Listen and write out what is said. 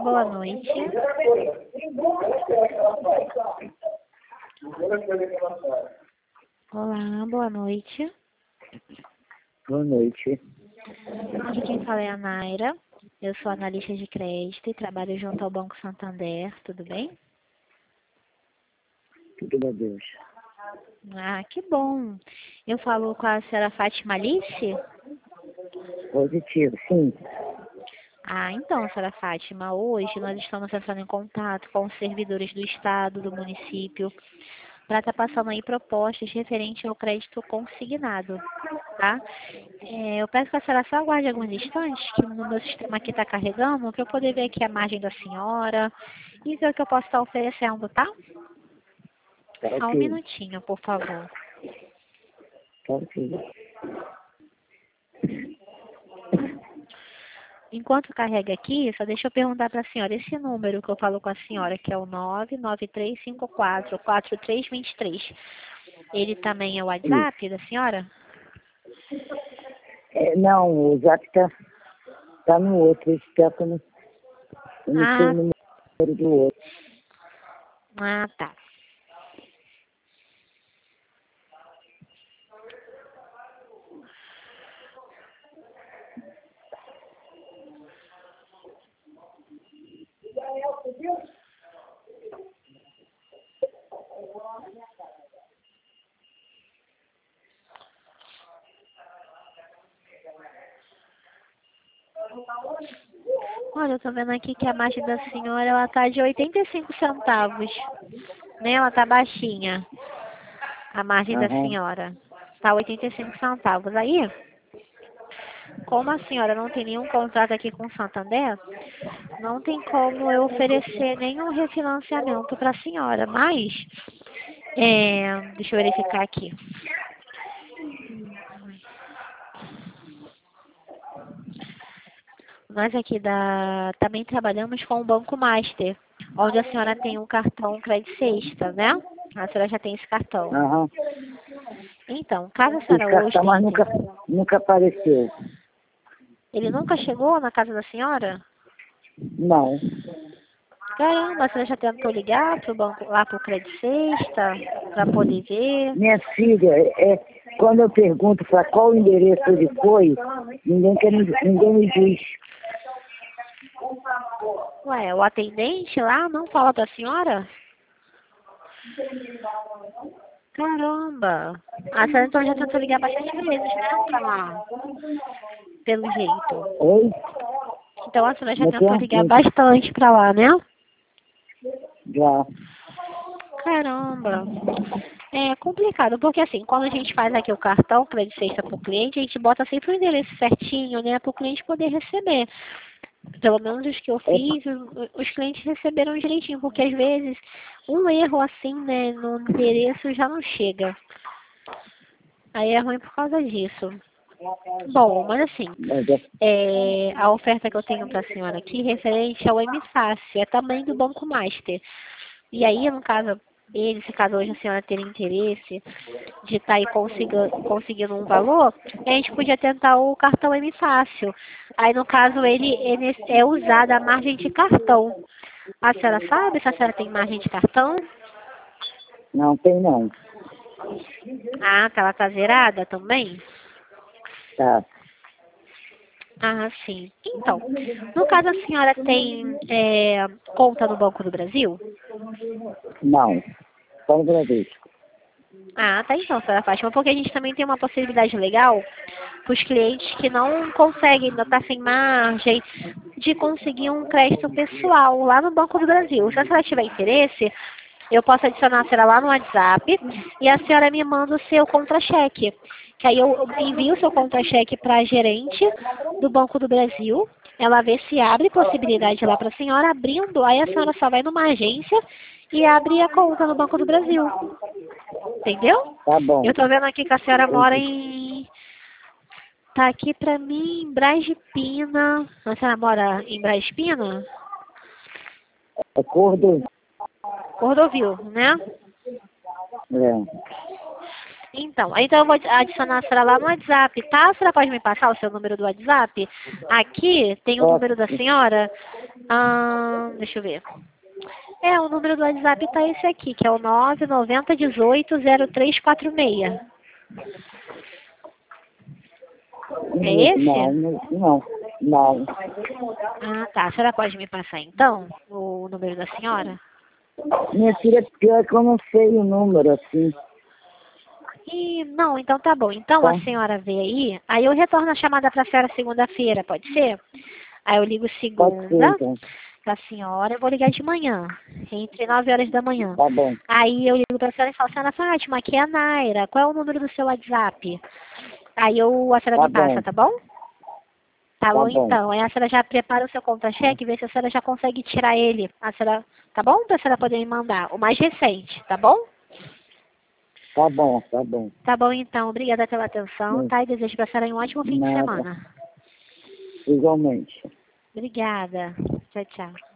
boa noite. Olá, boa noite. Boa noite. Aqui quem fala é a Naira. Eu sou analista de crédito e trabalho junto ao Banco Santander, tudo bem? Tudo bem, Deus. Ah, que bom. Eu falo com a senhora Fátima Alice? Positivo, sim. Ah, então, senhora Fátima, hoje nós estamos entrando em contato com os servidores do Estado, do município, para estar passando aí propostas referentes ao crédito consignado, tá? Eu peço que a senhora só aguarde alguns instantes, que no meu sistema aqui está carregando, para eu poder ver aqui a margem da senhora e ver o que eu posso estar oferecendo, tá? Tá Só um ok. minutinho, por favor. Tá ok. Enquanto carrega aqui, só deixa eu perguntar para a senhora, esse número que eu falo com a senhora, que é o 99354-4323, ele também é o WhatsApp da senhora? Não, o Zap tá no outro. Esse telefone, eu não sei o Ah, número do outro. tá. Olha, eu tô vendo aqui que a margem da senhora, ela tá de 85 centavos, né? Ela tá baixinha, a margem da Aham. senhora. Tá 85 centavos. Aí, como a senhora não tem nenhum contrato aqui com o Santander, não tem como eu oferecer nenhum refinanciamento para a senhora, mas, deixa eu verificar aqui. Nós aqui também trabalhamos com o Banco Master, onde a senhora tem um cartão Credit Sexta, né? A senhora já tem esse cartão. Aham. Então, caso a Esse senhora hoje cartão, mas tenha... nunca apareceu. Ele nunca chegou na casa da senhora? Não. Caramba, a senhora já tentou ligar pro banco, lá pro Credit Sexta, para poder ver? Minha filha, quando eu pergunto para qual endereço ele foi, ninguém me diz. Ué, o atendente lá não fala pra senhora? Caramba! A senhora então já tentou ligar bastante vezes, né? Pra lá, pelo jeito. Oi? Então a senhora já Não tentou tem ligar assim. bastante pra lá, né? Já. Caramba! É complicado, porque assim, quando a gente faz aqui o cartão Credit Sexta pro cliente, a gente bota sempre o endereço certinho, né? Pro cliente poder receber. Pelo menos os que eu É, fiz, os clientes receberam direitinho, porque às vezes um erro assim, né, no endereço já não chega. Aí é ruim por causa disso. Bom, mas assim, mas a oferta que eu tenho para a senhora aqui referente ao M-Fácil, é também do Banco Master. E aí, no caso, se caso hoje a senhora ter interesse de estar aí conseguindo um valor, a gente podia tentar o cartão M-Fácil. Aí, no caso, ele é usado a margem de cartão. A senhora sabe se a senhora tem margem de cartão? não tem não. Ah, tá, ela tá zerada também? Tá. Ah, sim. Então, no caso a senhora tem conta no Banco do Brasil? Não. Só no Bradesco. Ah, tá então, senhora Fátima, porque a gente também tem uma possibilidade legal para os clientes que não conseguem, ainda tá sem margem, de conseguir um crédito pessoal lá no Banco do Brasil. Se a senhora tiver interesse, eu posso adicionar a senhora lá no WhatsApp e a senhora me manda o seu contra-cheque. Que aí eu envio o seu contra-cheque para a gerente do Banco do Brasil. Ela vê se abre possibilidade lá para a senhora, abrindo, aí a senhora só vai numa agência e abre a conta no Banco do Brasil. Entendeu? Tá bom. Eu tô vendo aqui que a senhora mora Entendi. em... Tá aqui pra mim em Braz de Pina. A senhora mora em Braz de Pina? É Cordovil. Cordovil, né? É. Então eu vou adicionar a senhora lá no WhatsApp, tá? A senhora pode me passar o seu número do WhatsApp? Aqui tem o Posso? número da senhora. Deixa eu ver. O número do WhatsApp tá esse aqui, que é o 990180346. É esse? Não. Ah, tá. A senhora pode me passar, então, o número da senhora? Minha filha, pior que eu não sei o número, assim. Não, então tá bom. Então Tá. a senhora vê aí eu retorno a chamada pra senhora segunda-feira, pode ser? Aí eu ligo Pode ser, segunda então. pra senhora, eu vou ligar de manhã, entre 9 horas da manhã. Tá bom. Aí eu ligo pra senhora e falo, senhora Fátima, aqui é a Naira, qual é o número do seu WhatsApp? Aí a senhora me passa, tá bom? Tá bom, então. Aí a senhora já prepara o seu contra-cheque e vê se a senhora já consegue tirar ele. A senhora, tá bom? Pra senhora poder me mandar. O mais recente, tá bom? Tá bom, tá bom. Tá bom, então. Obrigada pela atenção, tá? E desejo pra senhora um ótimo fim de semana. Igualmente. Obrigada. Tchau, tchau.